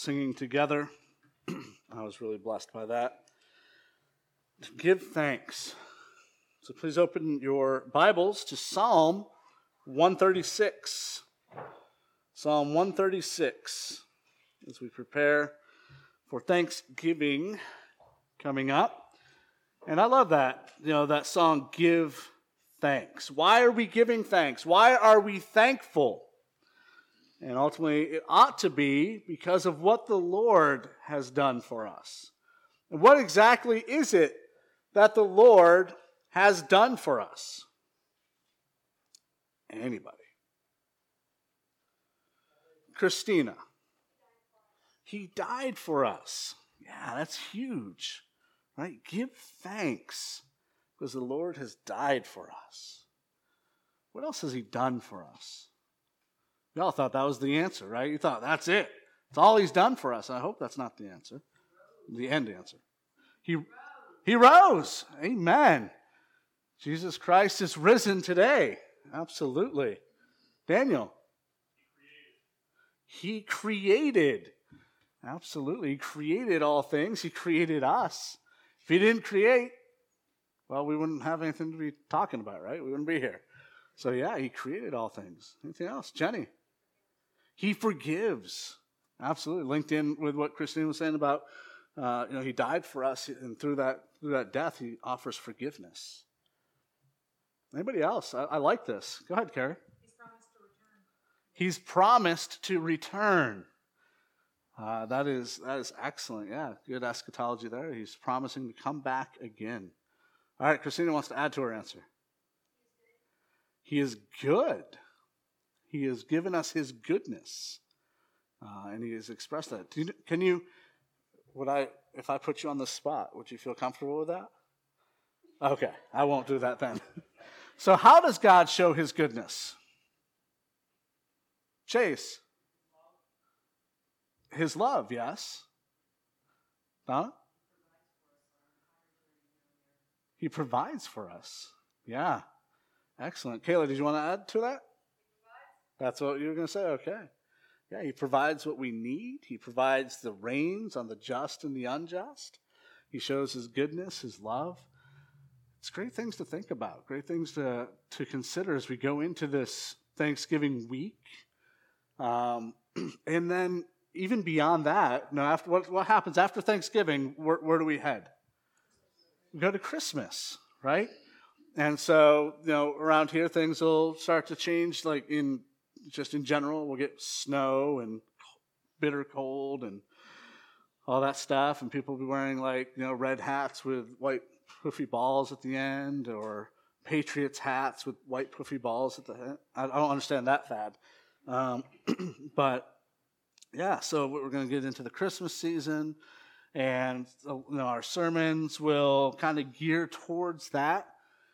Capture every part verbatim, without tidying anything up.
Singing together. I was really blessed by that. Give thanks. So please open your Bibles to Psalm one thirty-six. Psalm one thirty-six, as we prepare for Thanksgiving coming up. And I love that, you know, that song, Give Thanks. Why are we giving thanks? Why are we thankful? And ultimately, it ought to be because of what the Lord has done for us. And what exactly is it that the Lord has done for us? Anybody? Christina. He died for us. Yeah, that's huge, right? Give thanks because the Lord has died for us. What else has he done for us? Y'all thought that was the answer, right? You thought, that's it. It's all he's done for us. I hope that's not the answer. The end answer. He, he rose. Amen. Jesus Christ is risen today. Absolutely. Daniel. He created. Absolutely. He created all things. He created us. If he didn't create, well, we wouldn't have anything to be talking about, right? We wouldn't be here. So yeah, he created all things. Anything else? Jenny. He forgives. Absolutely. Linked in with what Christine was saying about, uh, you know, he died for us, and through that through that death, he offers forgiveness. Anybody else? I, I like this. Go ahead, Carrie. He's promised to return. He's promised to return. Uh, that is that is excellent. Yeah, good eschatology there. He's promising to come back again. All right, Christina wants to add to her answer. He is good. He has given us his goodness, uh, and he has expressed that. Do you, can you, would I, if I put you on the spot, would you feel comfortable with that? Okay, I won't do that then. So how does God show his goodness? Chase. His love, yes. Donna? He provides for us. Yeah. Excellent. Kayla, did you want to add to that? That's what you were going to say? Okay. Yeah, he provides what we need. He provides the reins on the just and the unjust. He shows his goodness, his love. It's great things to think about, great things to, to consider as we go into this Thanksgiving week. Um, and then even beyond that, you know, after what, what happens after Thanksgiving, where, where do we head? We go to Christmas, right? And so, you know, around here, things will start to change, like in, just in general. We'll get snow and bitter cold and all that stuff. And people will be wearing, like, you know, red hats with white poofy balls at the end, or Patriots hats with white poofy balls at the end. I, I don't understand that fad. Um, but, yeah, so we're going to get into the Christmas season. And, you know, our sermons will kind of gear towards that.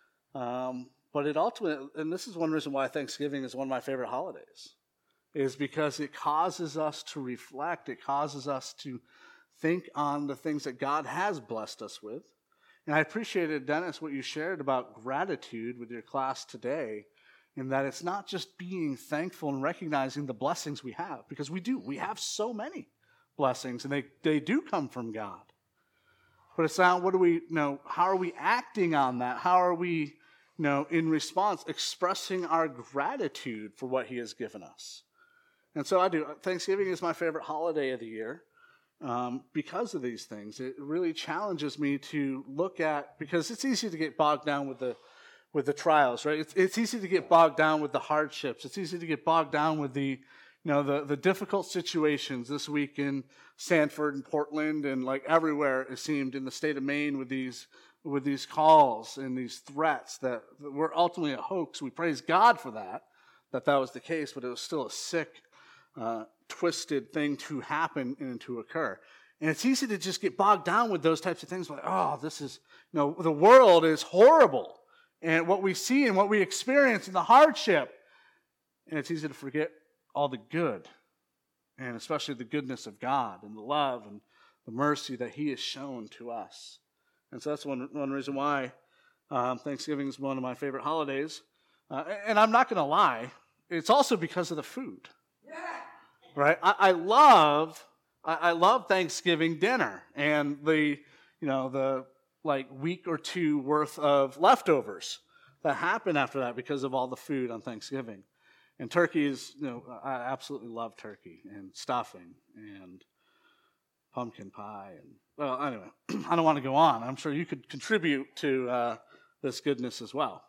Um, but it ultimately, and this is one reason why Thanksgiving is one of my favorite holidays, is because it causes us to reflect. It causes us to think on the things that God has blessed us with. And I appreciated, Dennis, what you shared about gratitude with your class today, in that it's not just being thankful and recognizing the blessings we have, because we do. We have so many blessings, and they, they do come from God. But it's not, what do we, you know, how are we acting on that? How are we, you know, in response, expressing our gratitude for what he has given us? And so I do. Thanksgiving is my favorite holiday of the year um, because of these things. It really challenges me to look at, because it's easy to get bogged down with the with the trials, right? It's, it's easy to get bogged down with the hardships. It's easy to get bogged down with the You know, the, the difficult situations this week in Sanford and Portland and like everywhere, it seemed, in the state of Maine, with these with these calls and these threats that were ultimately a hoax. We praise God for that, that that was the case, but it was still a sick, uh, twisted thing to happen and to occur. And it's easy to just get bogged down with those types of things, like, oh, this is, you know, the world is horrible, and what we see and what we experience and the hardship. And it's easy to forget all the good, and especially the goodness of God and the love and the mercy that he has shown to us. And so that's one, one reason why um, Thanksgiving is one of my favorite holidays. Uh, and I'm not going to lie, it's also because of the food. Yeah. Right? I, I love I, I love Thanksgiving dinner and the, you know, the like week or two worth of leftovers that happen after that because of all the food on Thanksgiving. And turkey is, you know, I absolutely love turkey and stuffing and pumpkin pie. And well, anyway, I don't want to go on. I'm sure you could contribute to uh, this goodness as well.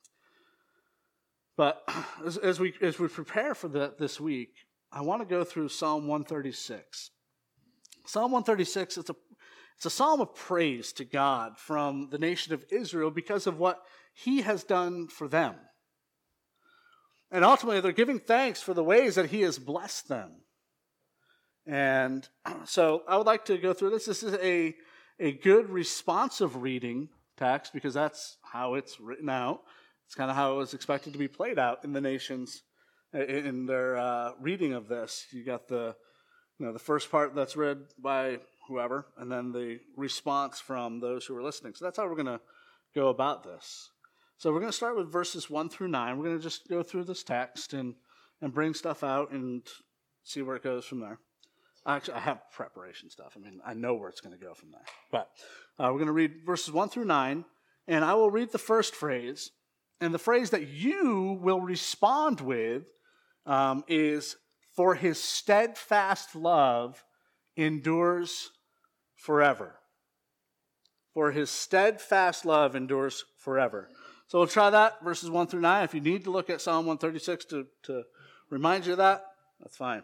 But as, as we as we prepare for the, this week, I want to go through Psalm one thirty-six. Psalm one thirty-six, it's a it's a psalm of praise to God from the nation of Israel because of what he has done for them. And ultimately, they're giving thanks for the ways that he has blessed them. And so I would like to go through this. This is a, a good responsive reading text because that's how it's written out. It's kind of how it was expected to be played out in the nations in their uh, reading of this. You got the, you know, the first part that's read by whoever, and then the response from those who are listening. So that's how we're going to go about this. So we're going to start with verses one through nine. We're going to just go through this text and, and bring stuff out and see where it goes from there. Actually, I have preparation stuff. I mean, I know where it's going to go from there. But uh, we're going to read verses one through nine, and I will read the first phrase. And the phrase that you will respond with um, is, "For his steadfast love endures forever." For his steadfast love endures forever. So we'll try that, verses one through nine. If you need to look at Psalm one thirty-six to, to remind you of that, that's fine.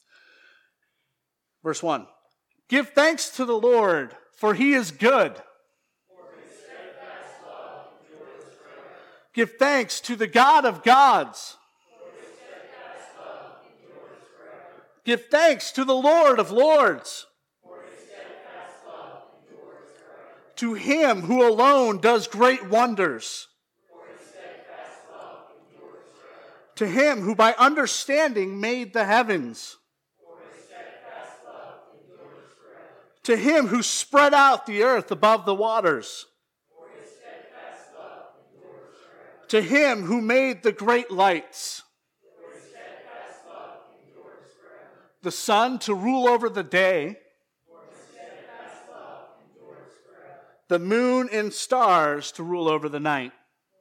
Verse one. Give thanks to the Lord, for he is good. For his steadfast love endures forever. Give thanks to the God of gods. For his steadfast love endures forever. Give thanks to the Lord of lords. For his steadfast love endures forever. To him who alone does great wonders. To him who by understanding made the heavens. For his steadfast love endures forever. To him who spread out the earth above the waters. For his steadfast love endures forever. To him who made the great lights. For his steadfast love endures forever. The sun to rule over the day. For his steadfast love endures forever. The moon and stars to rule over the night.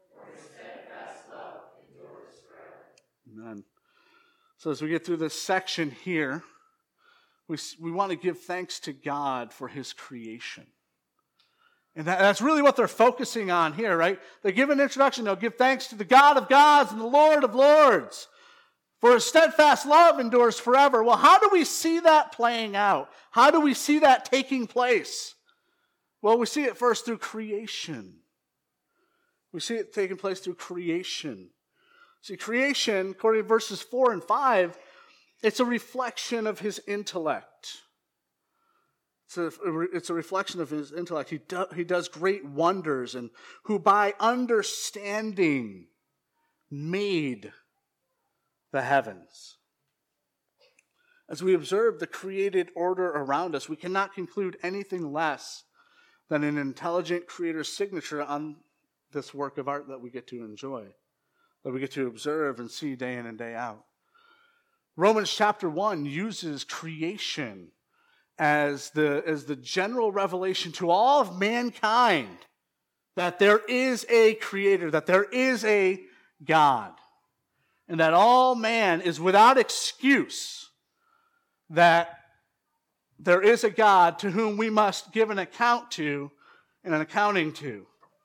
Amen. So as we get through this section here, we, we want to give thanks to God for his creation. And that, that's really what they're focusing on here, right? They give an introduction. They'll give thanks to the God of gods and the Lord of lords. For his steadfast love endures forever. Well, how do we see that playing out? How do we see that taking place? Well, we see it first through creation. We see it taking place through creation. See, creation, according to verses four and five, it's a reflection of his intellect. It's a, it's a reflection of his intellect. He, do, he does great wonders, and who by understanding made the heavens. As we observe the created order around us, we cannot conclude anything less than an intelligent creator's signature on this work of art that we get to enjoy, that we get to observe and see day in and day out. Romans chapter one uses creation as the, as the general revelation to all of mankind that there is a creator, that there is a God, and that all man is without excuse, that there is a God to whom we must give an account to and an accounting to.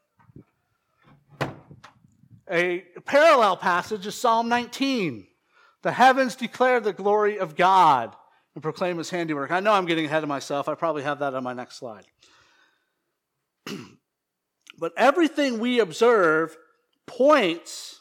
A parallel passage is Psalm nineteen. The heavens declare the glory of God and proclaim his handiwork. I know I'm getting ahead of myself. I probably have that on my next slide. But everything we observe points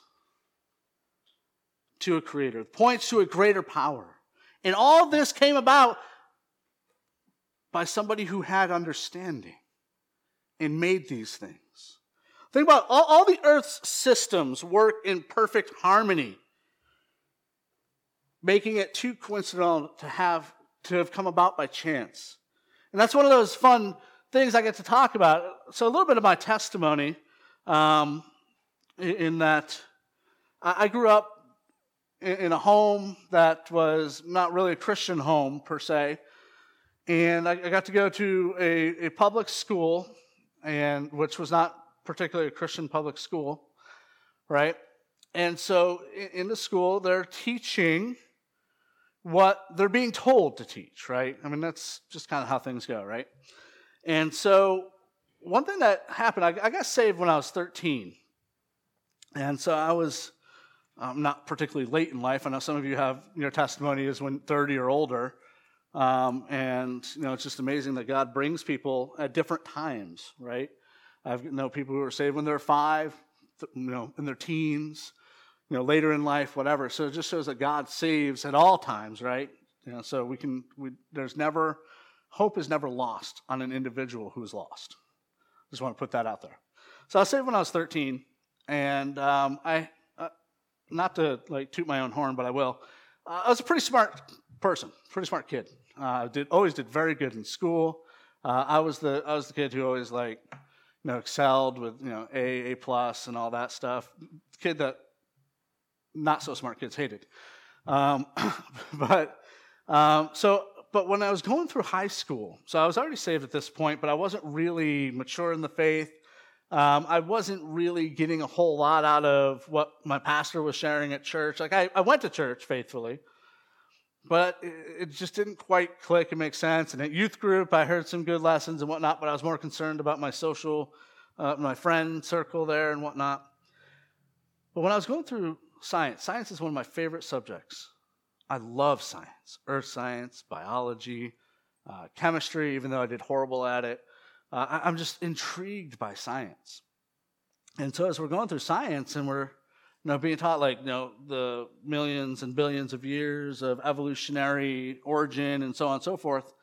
to a creator, points to a greater power. And all this came about by somebody who had understanding and made these things. Think about all, all the earth's systems work in perfect harmony, making it too coincidental to have to have come about by chance. And that's one of those fun things I get to talk about. So a little bit of my testimony, um, in that I grew up in a home that was not really a Christian home per se, And I, I got to go to a, a public school, and which was not particularly a Christian public school, right? And so in, in the school, they're teaching what they're being told to teach, right? I mean, that's just kind of how things go, right? And so one thing that happened, I, I got saved when I was thirteen. And so I was um, not particularly late in life. I know some of you have your testimony is when thirty or older. Um, and, you know, it's just amazing that God brings people at different times, right? I know people who were saved when they're five, you know, in their teens, you know, later in life, whatever. So it just shows that God saves at all times, right? You know, so we can, we, there's never, hope is never lost on an individual who's lost. Just want to put that out there. So I was saved when I was thirteen, and um, I, uh, not to like toot my own horn, but I will. Uh, I was a pretty smart person, pretty smart kid. I uh, did always did very good in school. Uh, I was the I was the kid who always like, you know, excelled with you know A, A plus, and all that stuff. The kid that not so smart kids hated. Um, but um, so. But when I was going through high school, so I was already saved at this point, but I wasn't really mature in the faith. Um, I wasn't really getting a whole lot out of what my pastor was sharing at church. Like I, I went to church faithfully, but it, it just didn't quite click and make sense. And at youth group, I heard some good lessons and whatnot, but I was more concerned about my social, uh, my friend circle there and whatnot. But when I was going through science, science is one of my favorite subjects. I love science, earth science, biology, uh, chemistry, even though I did horrible at it. Uh, I, I'm just intrigued by science. And so as we're going through science and we're you know, being taught like you know the millions and billions of years of evolutionary origin and so on and so forth,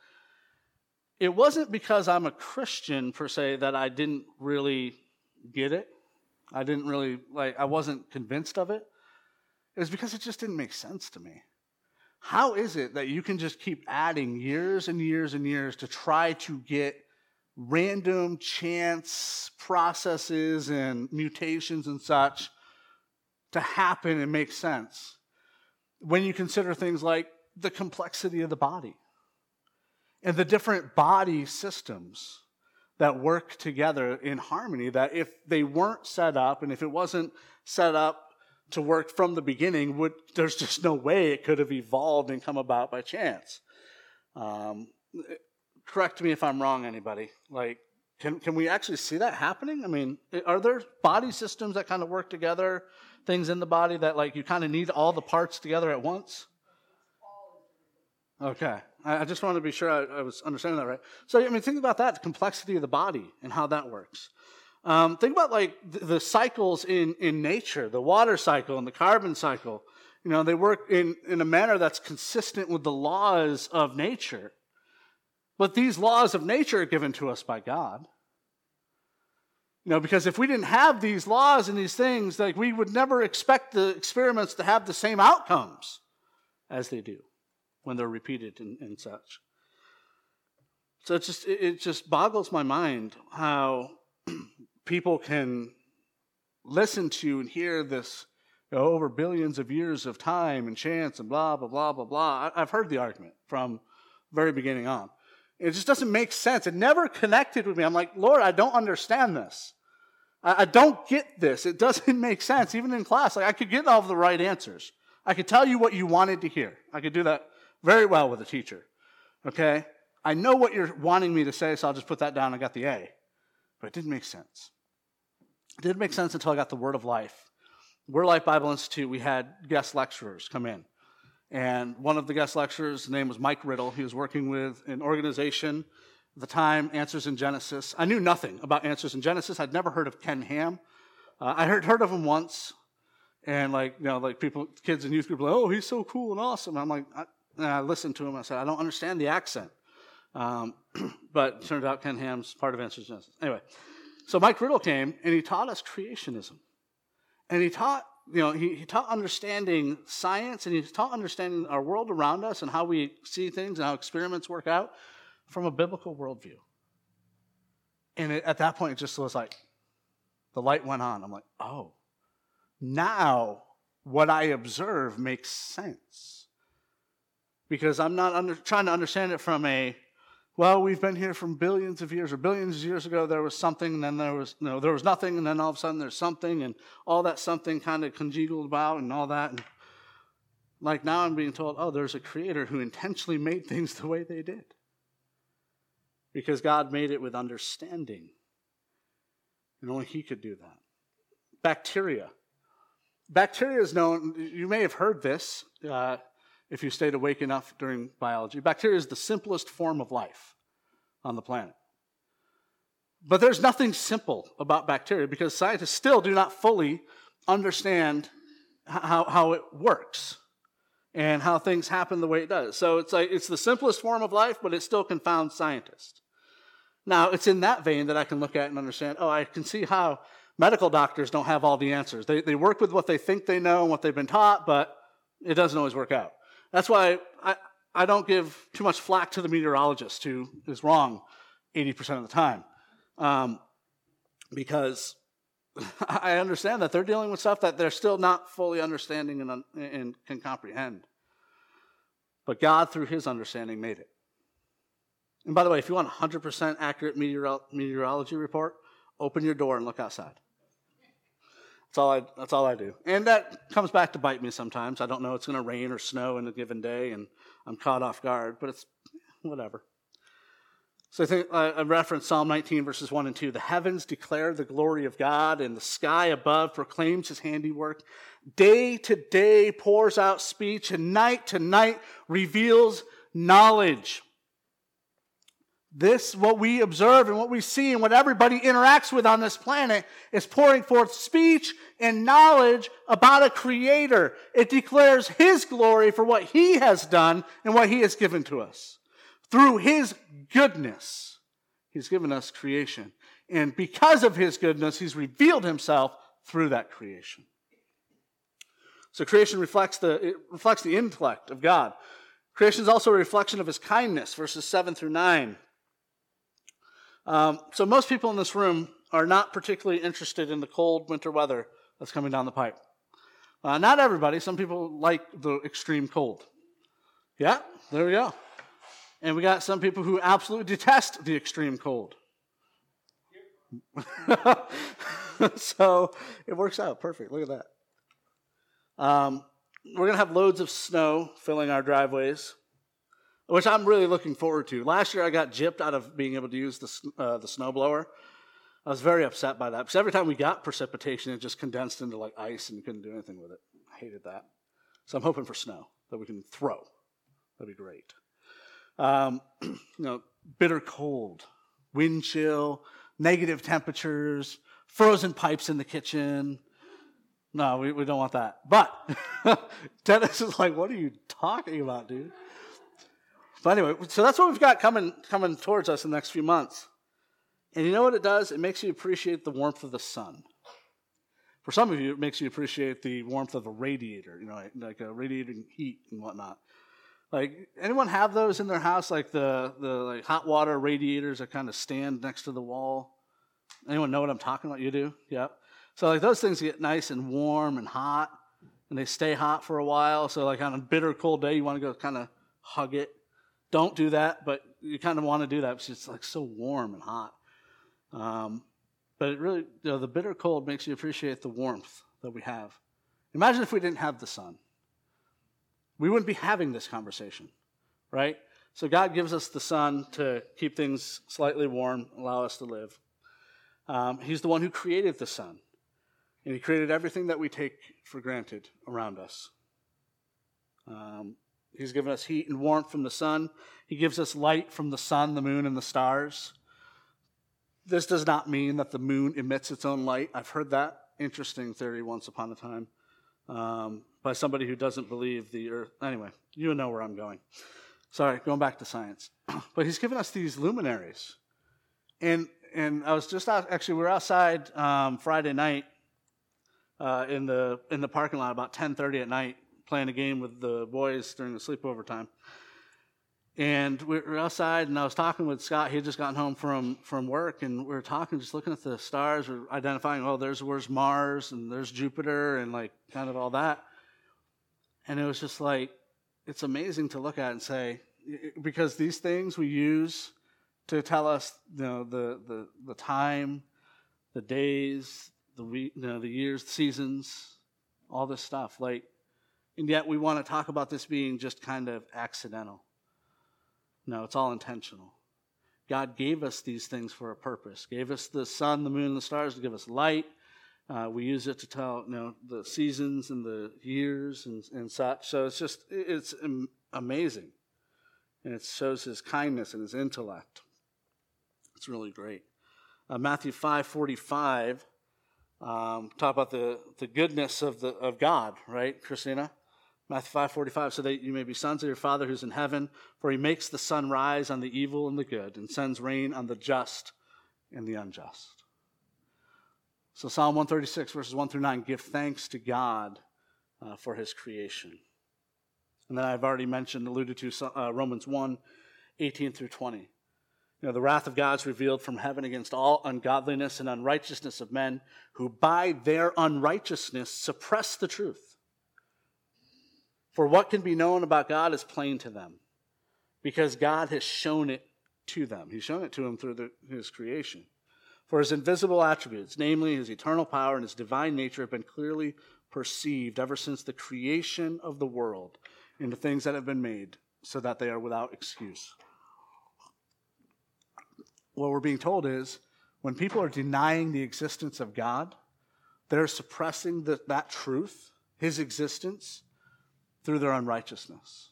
it wasn't because I'm a Christian per se that I didn't really get it. I didn't really, like, I wasn't convinced of it. It was because it just didn't make sense to me. How is it that you can just keep adding years and years and years to try to get random chance processes and mutations and such to happen and make sense when you consider things like the complexity of the body and the different body systems that work together in harmony, that if they weren't set up and if it wasn't set up to work from the beginning, would there's just no way it could have evolved and come about by chance. Um, correct me if I'm wrong, anybody. Like, can can we actually see that happening? I mean, are there body systems that kind of work together, things in the body that like you kind of need all the parts together at once? Okay. I, I just wanted to be sure I, I was understanding that right. So, I mean, think about that, the complexity of the body and how that works. Um, think about like the, the cycles in, in nature, the water cycle and the carbon cycle. You know, they work in, in a manner that's consistent with the laws of nature. But these laws of nature are given to us by God. You know, because if we didn't have these laws and these things, like we would never expect the experiments to have the same outcomes as they do when they're repeated and, and such. So it just it, it just boggles my mind how people can listen to and hear this you know, over billions of years of time and chance and blah, blah, blah, blah, blah. I've heard the argument from very beginning on. It just doesn't make sense. It never connected with me. I'm like, Lord, I don't understand this. I, I don't get this. It doesn't make sense. Even in class, like I could get all of the right answers. I could tell you what you wanted to hear. I could do that very well with a teacher. Okay? I know what you're wanting me to say, so I'll just put that down. I got the A. But it didn't make sense. It didn't make sense until I got the Word of Life. Word of Life Bible Institute, we had guest lecturers come in. And one of the guest lecturers, his name was Mike Riddle. He was working with an organization at the time, Answers in Genesis. I knew nothing about Answers in Genesis. I'd never heard of Ken Ham. Uh, I heard heard of him once. And like, you know, like people, kids in youth group, like, oh, he's so cool and awesome. And I'm like, I, and I listened to him. I said, I don't understand the accent. Um, but it turned out Ken Ham's part of Answers in Genesis. Anyway. So Mike Riddle came, and he taught us creationism. And he taught, you know, he, he taught understanding science, and he taught understanding our world around us and how we see things and how experiments work out from a biblical worldview. And it, at that point, it just was like, the light went on. I'm like, oh, now what I observe makes sense. Because I'm not under, trying to understand it from a well, we've been here from billions of years, or billions of years ago there was something, and then there was no, there was nothing, and then all of a sudden there's something, and all that something kind of congealed about and all that. And like now I'm being told, oh, there's a creator who intentionally made things the way they did. Because God made it with understanding. And only he could do that. Bacteria. Bacteria is known, you may have heard this uh, if you stayed awake enough during biology. Bacteria is the simplest form of life on the planet. But there's nothing simple about bacteria because scientists still do not fully understand how, how it works and how things happen the way it does. So it's like it's the simplest form of life, but it still confounds scientists. Now, it's in that vein that I can look at and understand, oh, I can see how medical doctors don't have all the answers. They they work with what they think they know and what they've been taught, but it doesn't always work out. That's why I, I don't give too much flack to the meteorologist who is wrong eighty percent of the time. Um, because I understand that they're dealing with stuff that they're still not fully understanding and, and can comprehend. But God, through his understanding, made it. And by the way, if you want a one hundred percent accurate meteoro- meteorology report, open your door and look outside. That's all I, that's all I do. And that comes back to bite me sometimes. I don't know it's going to rain or snow in a given day, and I'm caught off guard, but it's whatever. So I think uh, I referenced Psalm nineteen, verses one and two. The heavens declare the glory of God, and the sky above proclaims his handiwork. Day to day pours out speech, and night to night reveals knowledge. This, what we observe and what we see and what everybody interacts with on this planet is pouring forth speech and knowledge about a creator. It declares his glory for what he has done and what he has given to us. Through his goodness, he's given us creation. And because of his goodness, he's revealed himself through that creation. So creation reflects the, it reflects the intellect of God. Creation is also a reflection of his kindness, verses seven through nine. Um, so most people in this room are not particularly interested in the cold winter weather that's coming down the pipe. Uh, not everybody. Some people like the extreme cold. Yeah, there we go. And we got some people who absolutely detest the extreme cold. So it works out perfect. Look at that. Um, we're going to have loads of snow filling our driveways, which I'm really looking forward to. Last year I got gypped out of being able to use the uh, the snowblower. I was very upset by that because every time we got precipitation, it just condensed into like ice and you couldn't do anything with it. I hated that. So I'm hoping for snow that we can throw. That'd be great. Um, you know, bitter cold, wind chill, negative temperatures, frozen pipes in the kitchen. No, we, we don't want that. But Dennis is like, what are you talking about, dude? But anyway, so that's what we've got coming coming towards us in the next few months. And you know what it does? It makes you appreciate the warmth of the sun. For some of you, it makes you appreciate the warmth of a radiator, you know, like, like a radiating heat and whatnot. Like, anyone have those in their house, like the, the like hot water radiators that kind of stand next to the wall? Anyone know what I'm talking about? You do? Yep. So like those things get nice and warm and hot, and they stay hot for a while. So like on a bitter cold day, you want to go kind of hug it. Don't do that, but you kind of want to do that because it's like so warm and hot. Um, but it really, you know, the bitter cold makes you appreciate the warmth that we have. Imagine if we didn't have the sun. We wouldn't be having this conversation, right? So God gives us the sun to keep things slightly warm, allow us to live. Um, he's the one who created the sun. And he created everything that we take for granted around us. Um, he's given us heat and warmth from the sun. He gives us light from the sun, the moon, and the stars. This does not mean that the moon emits its own light. I've heard that interesting theory once upon a time. Um, by somebody who doesn't believe the earth. Anyway, you know where I'm going. Sorry, going back to science. But he's given us these luminaries. And and I was just out, actually, we were outside um, Friday night uh, in the in the parking lot about ten thirty at night, playing a game with the boys during the sleepover time. And we were outside, and I was talking with Scott. He had just gotten home from, from work, and we were talking, just looking at the stars. We we're identifying, oh, there's where's Mars, and there's Jupiter, and like kind of all that. And it was just like, it's amazing to look at and say, because these things we use to tell us, you know, the the, the time, the days, the week, you know, the years, seasons, all this stuff. Like, and yet we want to talk about this being just kind of accidental. No, it's all intentional. God gave us these things for a purpose. Gave us the sun, the moon, and the stars to give us light. Uh, we use it to tell, you know, the seasons and the years and, and such. So it's just, it's amazing. And it shows his kindness and his intellect. It's really great. Uh, Matthew five forty-five, um, talk about the, the goodness of the of God, right, Christina? Matthew five forty-five, so that you may be sons of your Father who's in heaven, for he makes the sun rise on the evil and the good, and sends rain on the just and the unjust. So Psalm one thirty-six, verses one through nine, give thanks to God uh, for his creation. And then I've already mentioned, alluded to uh, Romans one, eighteen through twenty. You know, the wrath of God is revealed from heaven against all ungodliness and unrighteousness of men who by their unrighteousness suppress the truth. For what can be known about God is plain to them, because God has shown it to them. He's shown it to them through the, his creation. For his invisible attributes, namely his eternal power and his divine nature, have been clearly perceived ever since the creation of the world in the things that have been made, so that they are without excuse. What we're being told is, when people are denying the existence of God, they're suppressing the, that truth, his existence, through their unrighteousness.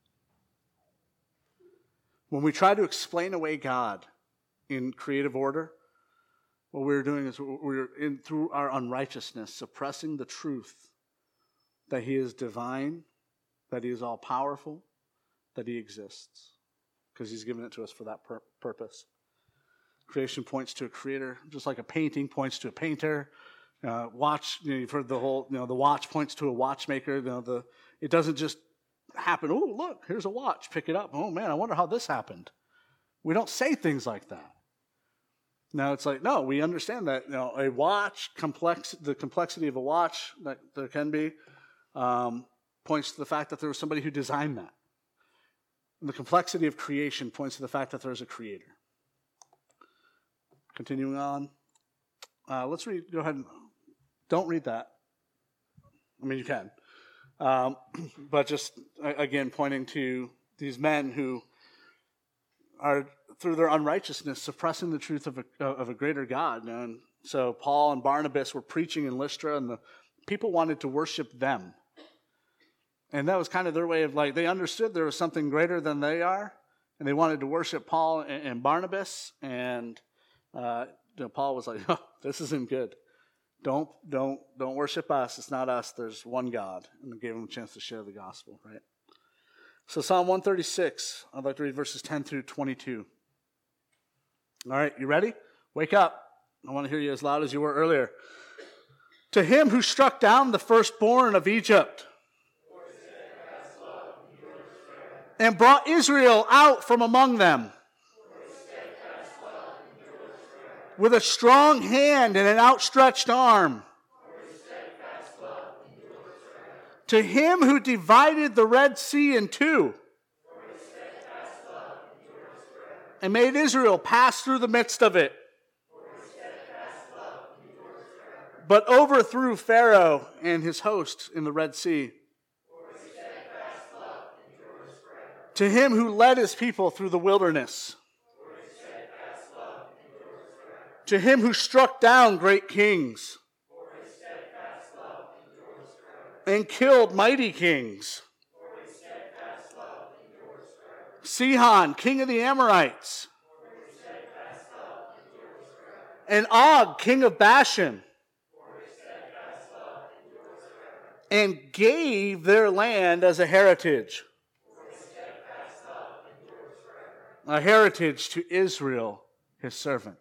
When we try to explain away God in creative order, what we're doing is we're, in, through our unrighteousness, suppressing the truth that he is divine, that he is all-powerful, that he exists, because he's given it to us for that pur- purpose. Creation points to a creator, just like a painting points to a painter. Uh, watch, you know, you've heard the whole, you know, the watch points to a watchmaker. You know, the it doesn't just happen. Oh, look, here's a watch. Pick it up. Oh man, I wonder how this happened. We don't say things like that. Now it's like, no, we understand that, you know, a watch, complex, the complexity of a watch that there can be, um, points to the fact that there was somebody who designed that. And the complexity of creation points to the fact that there's a creator. Continuing on, uh, let's read. Go ahead and don't read that. I mean, you can, um, but just again pointing to these men who are, through their unrighteousness, suppressing the truth of a, of a greater God. And so Paul and Barnabas were preaching in Lystra, and the people wanted to worship them. And that was kind of their way of, like, they understood there was something greater than they are, and they wanted to worship Paul and, and Barnabas. And uh, you know, Paul was like, "Oh, this isn't good. Don't don't don't worship us. It's not us. There's one God." And gave them a chance to share the gospel, right? So Psalm one thirty-six, I'd like to read verses ten through twenty-two. All right, you ready? Wake up. I want to hear you as loud as you were earlier. To him who struck down the firstborn of Egypt and brought Israel out from among them with a strong hand and an outstretched arm. To him who divided the Red Sea in two and made Israel pass through the midst of it, but overthrew Pharaoh and his host in the Red Sea. To him who led his people through the wilderness. To him who struck down great kings and killed mighty kings. Sihon, king of the Amorites, and Og, king of Bashan, and gave their land as a heritage. A heritage to Israel, his servant.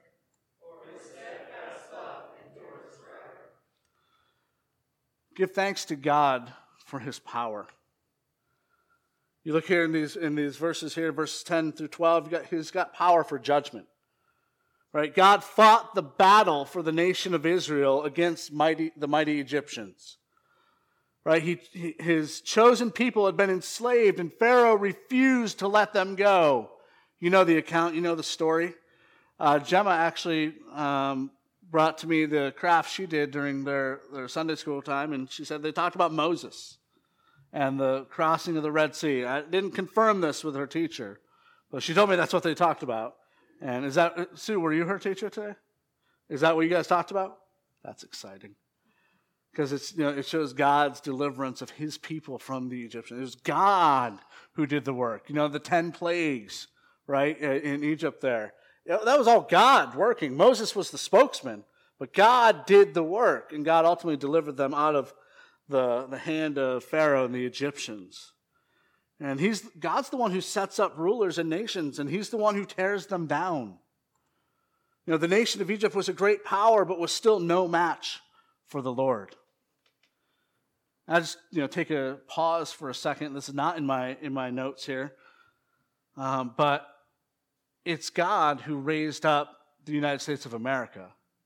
Give thanks to God for his power. You look here in these in these verses here, verses ten through twelve, you got, he's got power for judgment. Right? God fought the battle for the nation of Israel against mighty the mighty Egyptians. Right? He, he his chosen people had been enslaved, and Pharaoh refused to let them go. You know the account, you know the story. Uh, Gemma actually um, brought to me the craft she did during their, their Sunday school time, and she said they talked about Moses and the crossing of the Red Sea. I didn't confirm this with her teacher, but she told me that's what they talked about. And is that, Sue, were you her teacher today? Is that what you guys talked about? That's exciting. Because it's, you know, it shows God's deliverance of his people from the Egyptians. It was God who did the work. You know, the ten plagues, right, in Egypt there. You know, that was all God working. Moses was the spokesman, but God did the work, and God ultimately delivered them out of the, the hand of Pharaoh and the Egyptians. And he's God's the one who sets up rulers and nations, and he's the one who tears them down. You know, the nation of Egypt was a great power, but was still no match for the Lord. I just, you know, take a pause for a second. This is not in my in my notes here, um, but it's God who raised up the United States of America,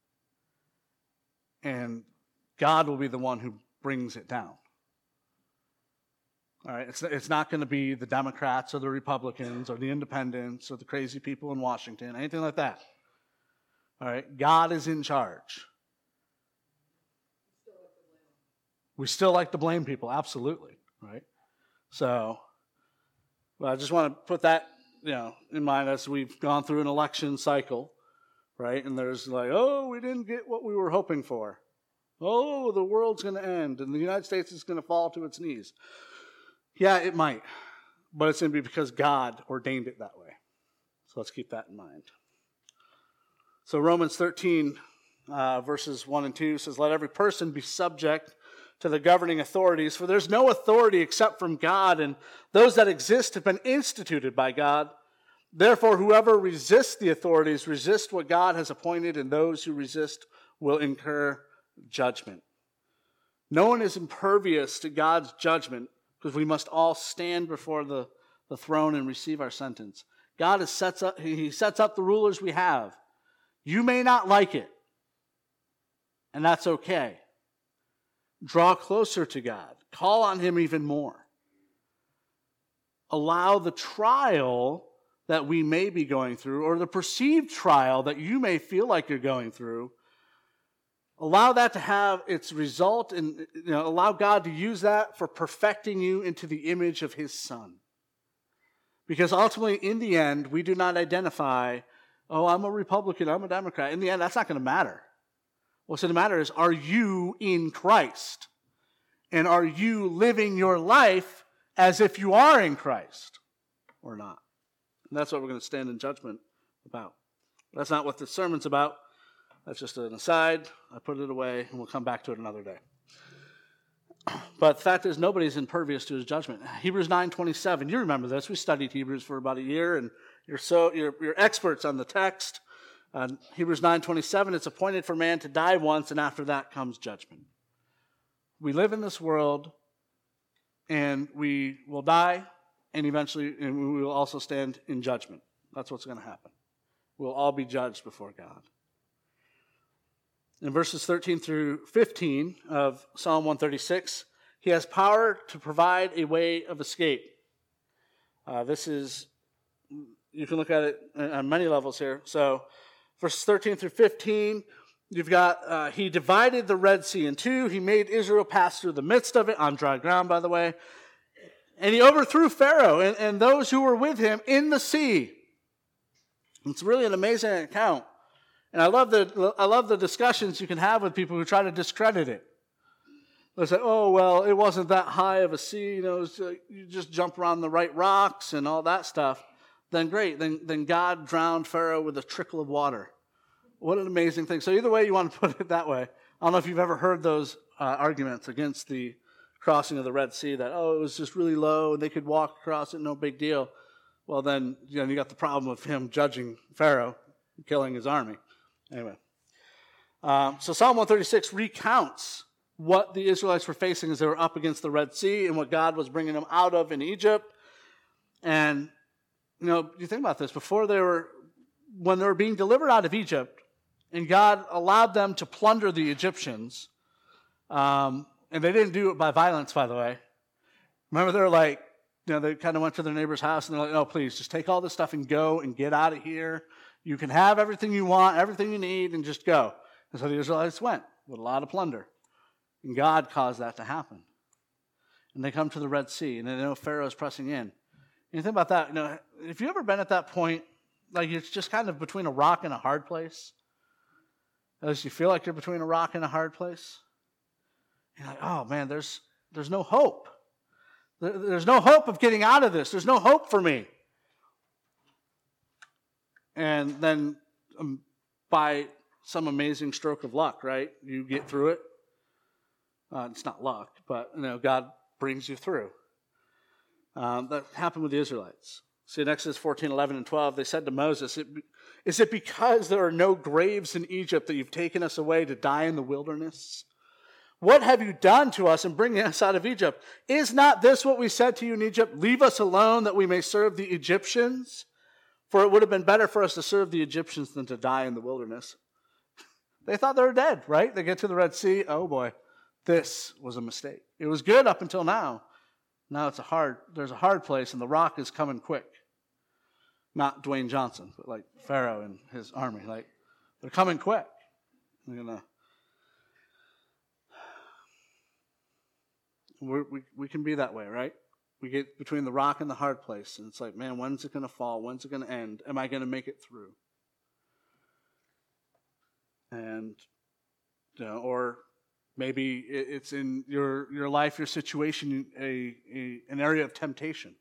and God will be the one who brings it down. All right, it's it's not going to be the Democrats or the Republicans or the Independents or the crazy people in Washington, anything like that. All right, God is in charge. We still like to blame people, absolutely, right? So, well, I just want to put that, you know, in mind as we've gone through an election cycle, right? And there's like, oh, we didn't get what we were hoping for. Oh, the world's going to end, and the United States is going to fall to its knees. Yeah, it might, but it's going to be because God ordained it that way. So let's keep that in mind. So Romans thirteen, uh, verses one and two says, let every person be subject to the governing authorities, for there's no authority except from God, and those that exist have been instituted by God. Therefore, whoever resists the authorities resists what God has appointed, and those who resist will incur judgment. No one is impervious to God's judgment, because we must all stand before the, the throne and receive our sentence. God is sets up, he sets up the rulers we have. You may not like it, and that's okay. Draw closer to God. Call on him even more. Allow the trial that we may be going through, or the perceived trial that you may feel like you're going through, allow that to have its result, and you know, allow God to use that for perfecting you into the image of his Son. Because ultimately, in the end, we do not identify, oh, I'm a Republican, I'm a Democrat. In the end, that's not going to matter. What's going to matter is, are you in Christ? And are you living your life as if you are in Christ or not? And that's what we're going to stand in judgment about. That's not what the sermon's about. That's just an aside. I put it away, and we'll come back to it another day. But the fact is, nobody's impervious to his judgment. Hebrews nine twenty-seven. You remember this. We studied Hebrews for about a year, and you're so you're, you're experts on the text. Uh, Hebrews nine twenty-seven, it's appointed for man to die once, and after that comes judgment. We live in this world, and we will die, and eventually and we will also stand in judgment. That's what's going to happen. We'll all be judged before God. In verses thirteen through fifteen of Psalm one thirty-six, he has power to provide a way of escape. Uh, this is, you can look at it on many levels here. So, verses thirteen through fifteen, you've got, uh, he divided the Red Sea in two. He made Israel pass through the midst of it, on dry ground, by the way. And he overthrew Pharaoh and, and those who were with him in the sea. It's really an amazing account. And I love the I love the discussions you can have with people who try to discredit it. They say, oh, well, it wasn't that high of a sea. You know, it was, uh, you just jump around the right rocks and all that stuff. Then great. Then, then God drowned Pharaoh with a trickle of water. What an amazing thing. So either way you want to put it that way. I don't know if you've ever heard those uh, arguments against the crossing of the Red Sea, that, oh, it was just really low and they could walk across it, no big deal. Well, then, you know, you got the problem of him judging Pharaoh and killing his army. Anyway, um, so Psalm one thirty-six recounts what the Israelites were facing as they were up against the Red Sea and what God was bringing them out of in Egypt. And, you know, you think about this. Before they were, when they were being delivered out of Egypt, and God allowed them to plunder the Egyptians, um, and they didn't do it by violence, by the way. Remember, they're like, you know, they kind of went to their neighbor's house and they're like, no, please, just take all this stuff and go and get out of here. You can have everything you want, everything you need, and just go. And so the Israelites went with a lot of plunder. And God caused that to happen. And they come to the Red Sea, and they know Pharaoh is pressing in. And you think about that, you know, if you've ever been at that point, like it's just kind of between a rock and a hard place, at least you feel like you're between a rock and a hard place, you're like, oh man, there's there's no hope. There, there's no hope of getting out of this. There's no hope for me. And then um, by some amazing stroke of luck, right, you get through it. Uh, it's not luck, but you know, God brings you through. Um, that happened with the Israelites. See, in Exodus fourteen, eleven, and twelve, they said to Moses, is it because there are no graves in Egypt that you've taken us away to die in the wilderness? What have you done to us in bringing us out of Egypt? Is not this what we said to you in Egypt? Leave us alone that we may serve the Egyptians? For it would have been better for us to serve the Egyptians than to die in the wilderness. They thought they were dead, right? They get to the Red Sea. Oh boy, this was a mistake. It was good up until now. Now it's a hard, there's a hard place, and the rock is coming quick. Not Dwayne Johnson, but like Pharaoh and his army. Like, they're coming quick. They're gonna, we're, we we can be that way, right? We get between the rock and the hard place, and it's like, man, when's it going to fall? When's it going to end? Am I going to make it through? And, you know, or maybe it's in your your life, your situation, a, a an area of temptation.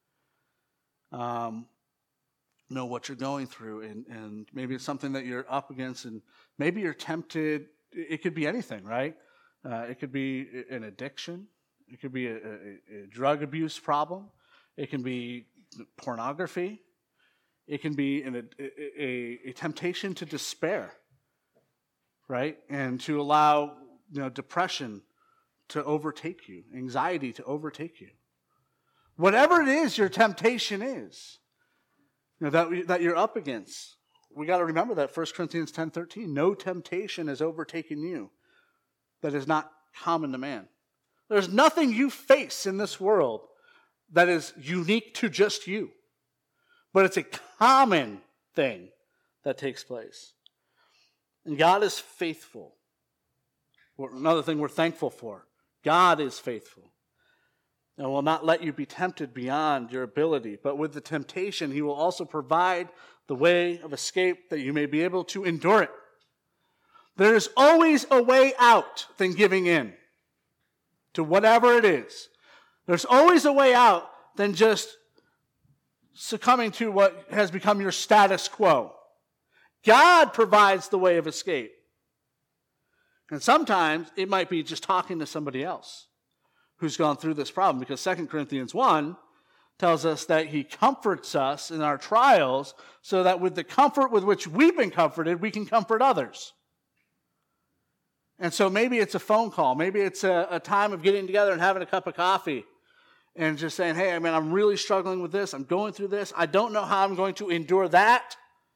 Um, know what you're going through, and, and maybe it's something that you're up against, and maybe you're tempted. It could be anything, right? Uh, it could be an addiction. It could be a, a, a drug abuse problem. It can be pornography. It can be an, a, a, a temptation to despair, right? And to allow, you know, depression to overtake you, anxiety to overtake you. Whatever it is your temptation is, you know, that, we, that you're up against, we got to remember that First Corinthians ten thirteen, no temptation has overtaken you that is not common to man. There's nothing you face in this world that is unique to just you. But it's a common thing that takes place. And God is faithful. Another thing we're thankful for. God is faithful. And will not let you be tempted beyond your ability. But with the temptation, he will also provide the way of escape that you may be able to endure it. There is always a way out than giving in to whatever it is. There's always a way out than just succumbing to what has become your status quo. God provides the way of escape. And sometimes it might be just talking to somebody else who's gone through this problem, because Second Corinthians one tells us that he comforts us in our trials so that with the comfort with which we've been comforted, we can comfort others. And so maybe it's a phone call. Maybe it's a, a time of getting together and having a cup of coffee and just saying, hey, I mean, I'm really struggling with this. I'm going through this. I don't know how I'm going to endure that.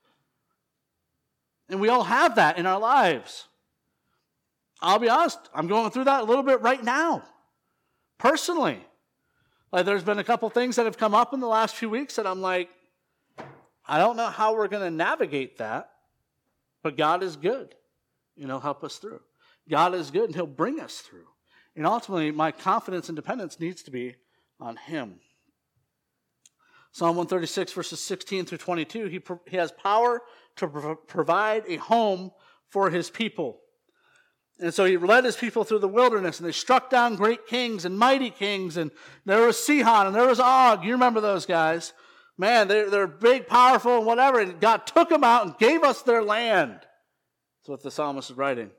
And we all have that in our lives. I'll be honest, I'm going through that a little bit right now, personally. Like, there's been a couple things that have come up in the last few weeks that I'm like, I don't know how we're going to navigate that, but God is good, and he'll help us through. God is good, and he'll bring us through. And ultimately, my confidence and dependence needs to be on him. Psalm one thirty-six, verses sixteen through twenty-two, he, pro- he has power to pro- provide a home for his people. And so he led his people through the wilderness, and they struck down great kings and mighty kings, and there was Sihon, and there was Og. You remember those guys. Man, they're, they're big, powerful, and whatever, and God took them out and gave us their land. That's what the psalmist is writing.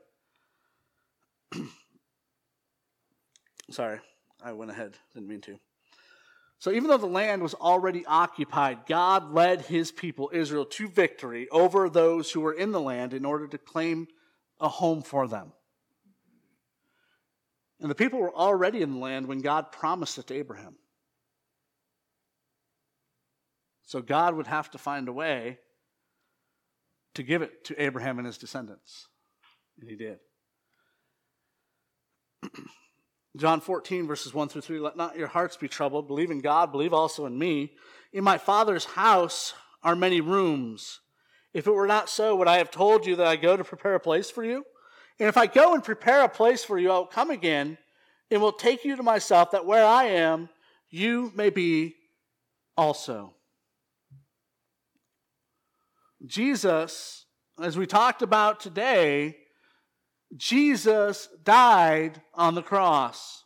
Sorry, I went ahead. Didn't mean to. So even though the land was already occupied, God led his people, Israel, to victory over those who were in the land in order to claim a home for them. And the people were already in the land when God promised it to Abraham. So God would have to find a way to give it to Abraham and his descendants. And he did. John fourteen, verses one through three, let not your hearts be troubled. Believe in God, believe also in me. In my Father's house are many rooms. If it were not so, would I have told you that I go to prepare a place for you? And if I go and prepare a place for you, I will come again and will take you to myself, that where I am, you may be also. Jesus, as we talked about today, Jesus died on the cross.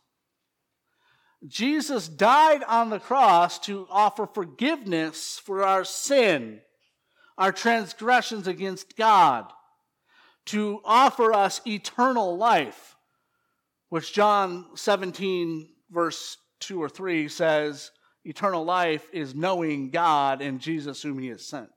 Jesus died on the cross to offer forgiveness for our sin, our transgressions against God, to offer us eternal life, which John seventeen, verse two or three says, eternal life is knowing God and Jesus whom he has sent.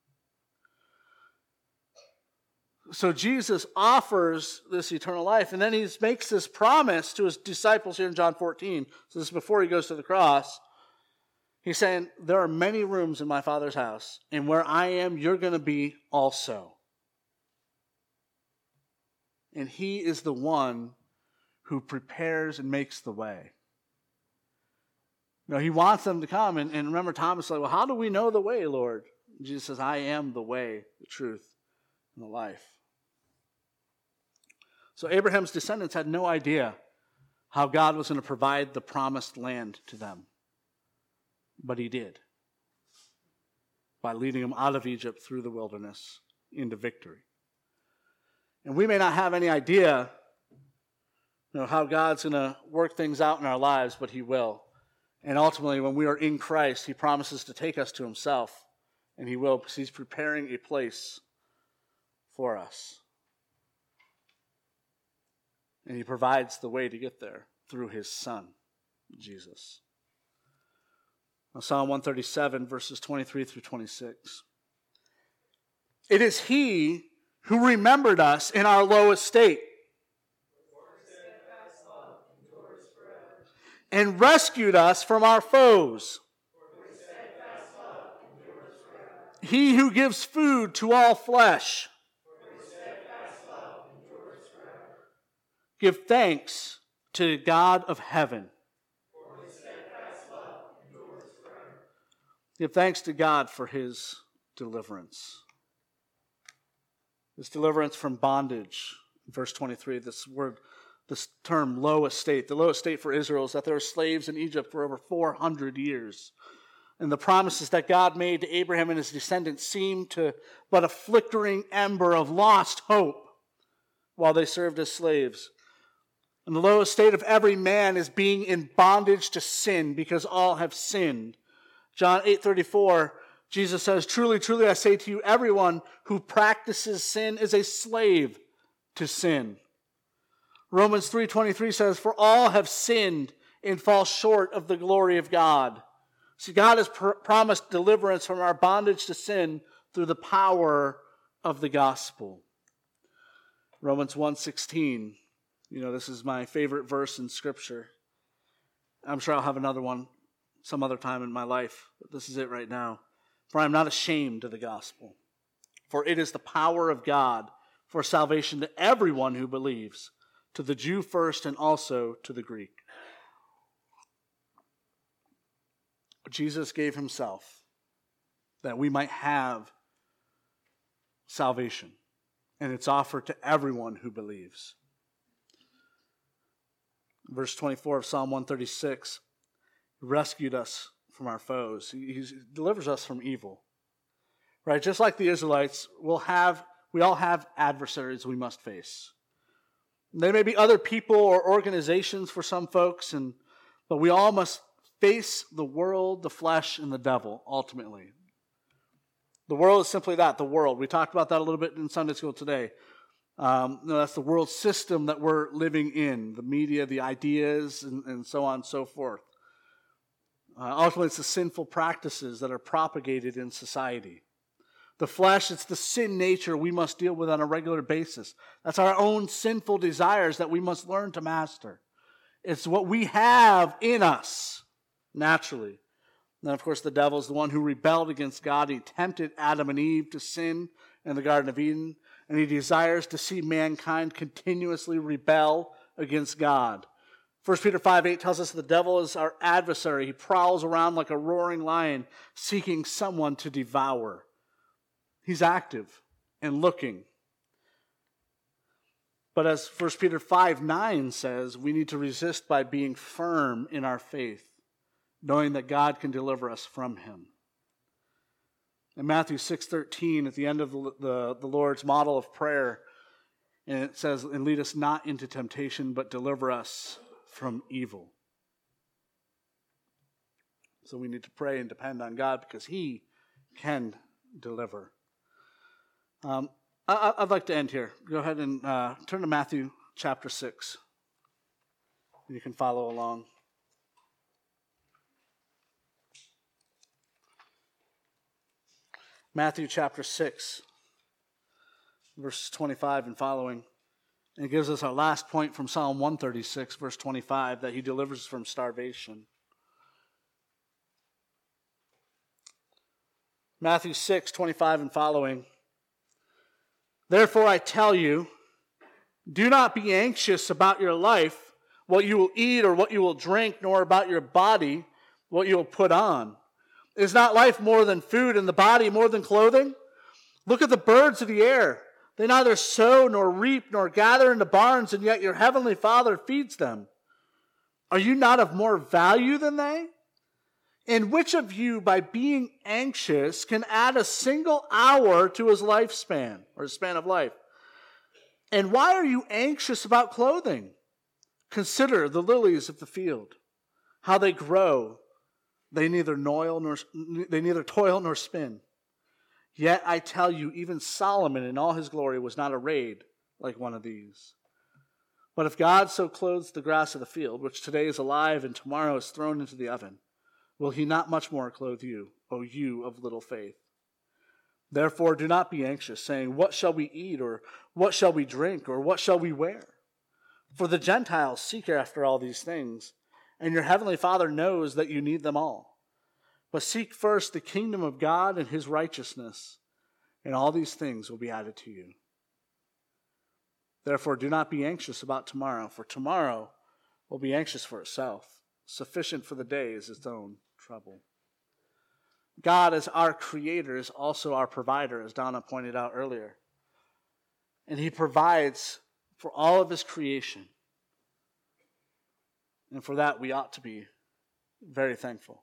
So Jesus offers this eternal life, and then he makes this promise to his disciples here in John fourteen. So this is before he goes to the cross. He's saying, there are many rooms in my Father's house, and where I am, you're going to be also. And he is the one who prepares and makes the way. You know, he wants them to come, and, and remember Thomas said, well, how do we know the way, Lord? And Jesus says, I am the way, the truth, and the life. So Abraham's descendants had no idea how God was going to provide the promised land to them. But he did. By leading them out of Egypt through the wilderness into victory. And we may not have any idea, you know, how God's going to work things out in our lives, but he will. And ultimately, when we are in Christ, he promises to take us to himself. And he will, because he's preparing a place for us. And he provides the way to get there through his Son, Jesus. Now, Psalm one thirty-seven, verses twenty-three through twenty-six. It is he who remembered us in our low estate and rescued us from our foes. He who gives food to all flesh. Give thanks to God of heaven. Give thanks to God for his deliverance. His deliverance from bondage. Verse twenty-three, this word, this term, low estate. The low estate for Israel is that they were slaves in Egypt for over four hundred years. And the promises that God made to Abraham and his descendants seemed to but a flickering ember of lost hope while they served as slaves. And the low estate of every man is being in bondage to sin because all have sinned. John eight thirty-four, Jesus says, truly, truly, I say to you, everyone who practices sin is a slave to sin. Romans three twenty-three says, for all have sinned and fall short of the glory of God. See, God has pr- promised deliverance from our bondage to sin through the power of the gospel. Romans one sixteen. You know, this is my favorite verse in Scripture. I'm sure I'll have another one some other time in my life, but this is it right now. For I am not ashamed of the gospel, for it is the power of God for salvation to everyone who believes, to the Jew first and also to the Greek. Jesus gave himself that we might have salvation, and it's offered to everyone who believes. Verse twenty-four of Psalm one thirty-six, he rescued us from our foes. He, he delivers us from evil. Right? Just like the Israelites, we'll have, we all have adversaries we must face. There may be other people or organizations for some folks, and but we all must face the world, the flesh, and the devil, ultimately. The world is simply that, the world. We talked about that a little bit in Sunday school today. Um, no, that's the world system that we're living in, the media, the ideas, and, and so on and so forth. Uh, ultimately, it's the sinful practices that are propagated in society. The flesh, it's the sin nature we must deal with on a regular basis. That's our own sinful desires that we must learn to master. It's what we have in us, naturally. And then, of course, the devil is the one who rebelled against God. He tempted Adam and Eve to sin in the Garden of Eden. And he desires to see mankind continuously rebel against God. First Peter five eight tells us the devil is our adversary. He prowls around like a roaring lion, seeking someone to devour. He's active and looking. But as First Peter five nine says, we need to resist by being firm in our faith, knowing that God can deliver us from him. In Matthew six thirteen, at the end of the, the, the Lord's model of prayer, and it says, and lead us not into temptation, but deliver us from evil. So we need to pray and depend on God because he can deliver. Um, I, I'd like to end here. Go ahead and uh, turn to Matthew chapter six. You can follow along. Matthew chapter six, verses twenty-five and following. And it gives us our last point from Psalm one thirty-six, verse twenty-five, that he delivers us from starvation. Matthew six, twenty-five and following. Therefore I tell you, do not be anxious about your life, what you will eat or what you will drink, nor about your body, what you will put on. Is not life more than food, and the body more than clothing? Look at the birds of the air. They neither sow nor reap nor gather into barns, and yet your heavenly Father feeds them. Are you not of more value than they? And which of you, by being anxious, can add a single hour to his lifespan, or his span of life? And why are you anxious about clothing? Consider the lilies of the field, how they grow. They neither toil nor they neither toil nor spin. Yet I tell you, even Solomon in all his glory was not arrayed like one of these. But if God so clothes the grass of the field, which today is alive and tomorrow is thrown into the oven, will he not much more clothe you, O you of little faith? Therefore do not be anxious, saying, what shall we eat, or what shall we drink, or what shall we wear? For the Gentiles seek after all these things, and your heavenly Father knows that you need them all. But seek first the kingdom of God and his righteousness, and all these things will be added to you. Therefore, do not be anxious about tomorrow, for tomorrow will be anxious for itself. Sufficient for the day is its own trouble. God, as our creator, is also our provider, as Donna pointed out earlier. And he provides for all of his creation. And for that, we ought to be very thankful.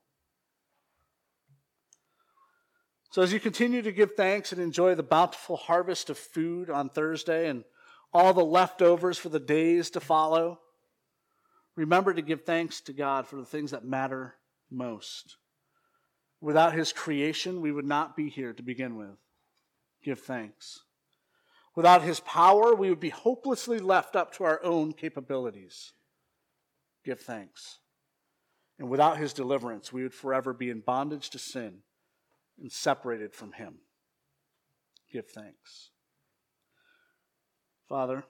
So as you continue to give thanks and enjoy the bountiful harvest of food on Thursday and all the leftovers for the days to follow, remember to give thanks to God for the things that matter most. Without his creation, we would not be here to begin with. Give thanks. Without his power, we would be hopelessly left up to our own capabilities. Give thanks. And without his deliverance, we would forever be in bondage to sin and separated from him. Give thanks. Father,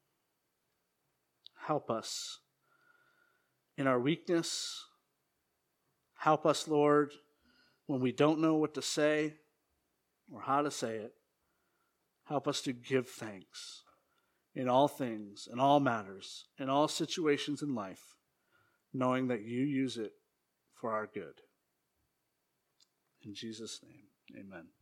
help us in our weakness. Help us, Lord, when we don't know what to say or how to say it. Help us to give thanks in all things, in all matters, in all situations in life, knowing that you use it for our good. In Jesus' name, amen.